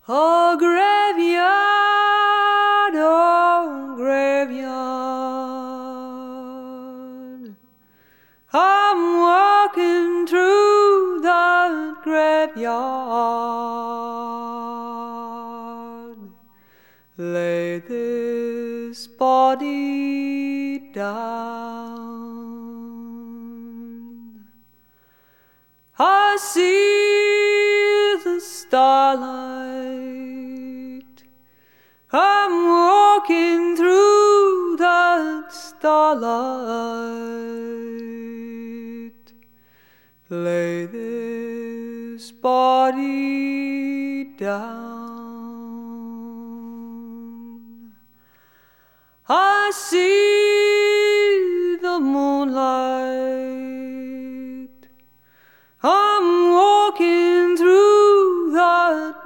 Oh, graveyard, oh, graveyard. I'm walking through the graveyard. Lay this body down. I see the starlight. I'm walking through that starlight. Lay this body down. I see the moonlight. I'm walking through that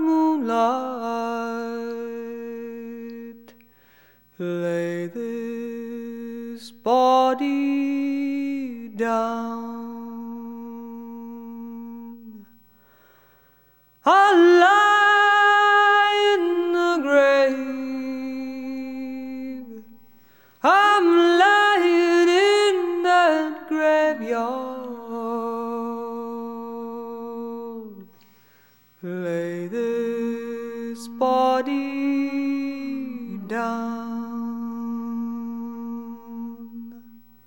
moonlight. Lay this body down. I lie in the grave. I'm lying in that graveyard. Lay this body down.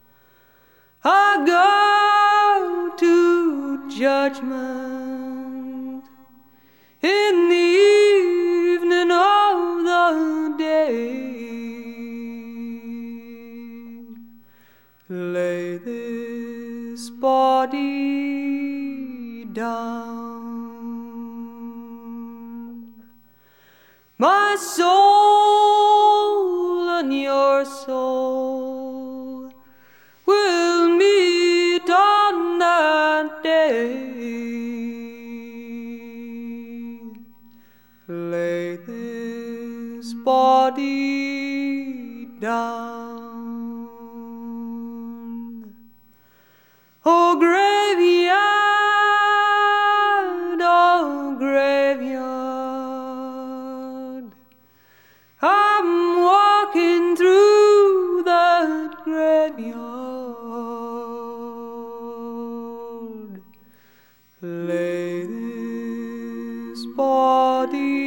I go to judgment in the evening of the day. Lay this body down. My soul and your soul will meet on that day. Lay this body down. Oh, graveyard, oh, graveyard. I'm walking through that graveyard. Lay this body